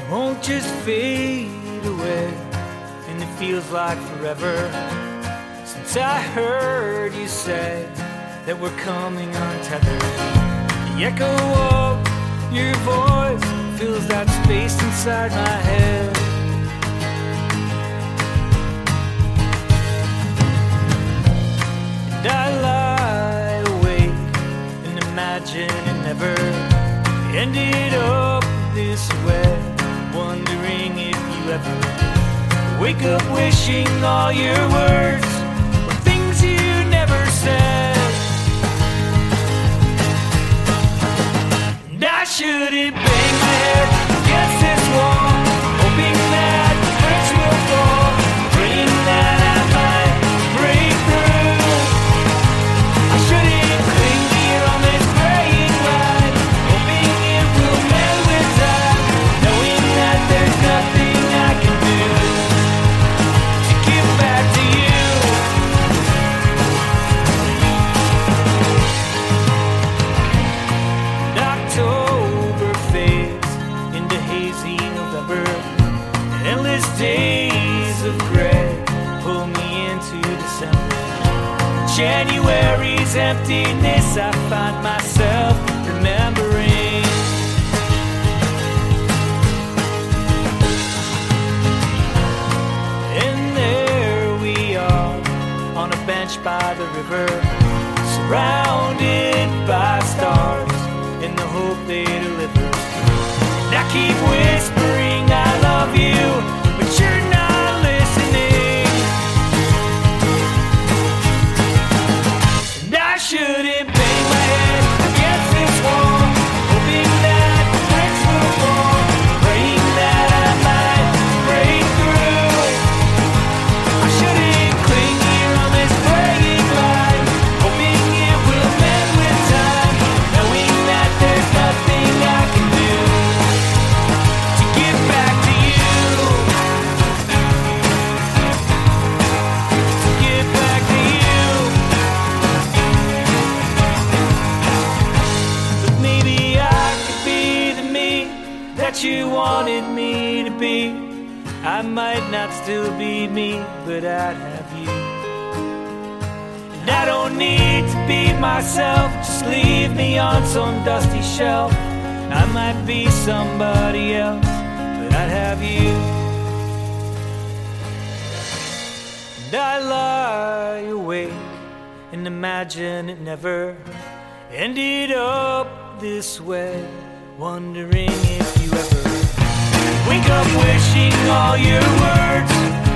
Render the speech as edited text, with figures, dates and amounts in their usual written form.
won't just fade away, and it feels like forever since I heard you say that we're coming untethered. The echo of your voice fills that space inside my head. And I lie awake and imagine it never ended up this way, wondering if you ever wake up wishing all your words were things you never said. And I shouldn't bang my head against this wall, hoping that bricks will fall, praying that I might break through. I shouldn't cling here on this praying line, hoping it will mend with time, knowing that there's nothing I can do to give back to you. And October fades into hazy November, and endless days of gray pull me into December. January's emptiness I find myself remembering. And there we are on a bench by the river, surrounded by stars in the hope they deliver. And I keep whispering I love you, but you're not listening. And I shouldn't bang my head against this wall, hoping that bricks will fall, praying that I might break through. I shouldn't cling here on this praying line, hoping it will mend with time, knowing that there's nothing I can do to give back to you. To give back to you. But maybe I could be the me that you wanted me to be. I might not still be me, but I'd have you. And I don't need to be myself, just leave me on some dusty shelf. I might be somebody else, but I'd have you. And I lie awake and imagine it never ended up this way, wondering if you ever wake up wishing all your words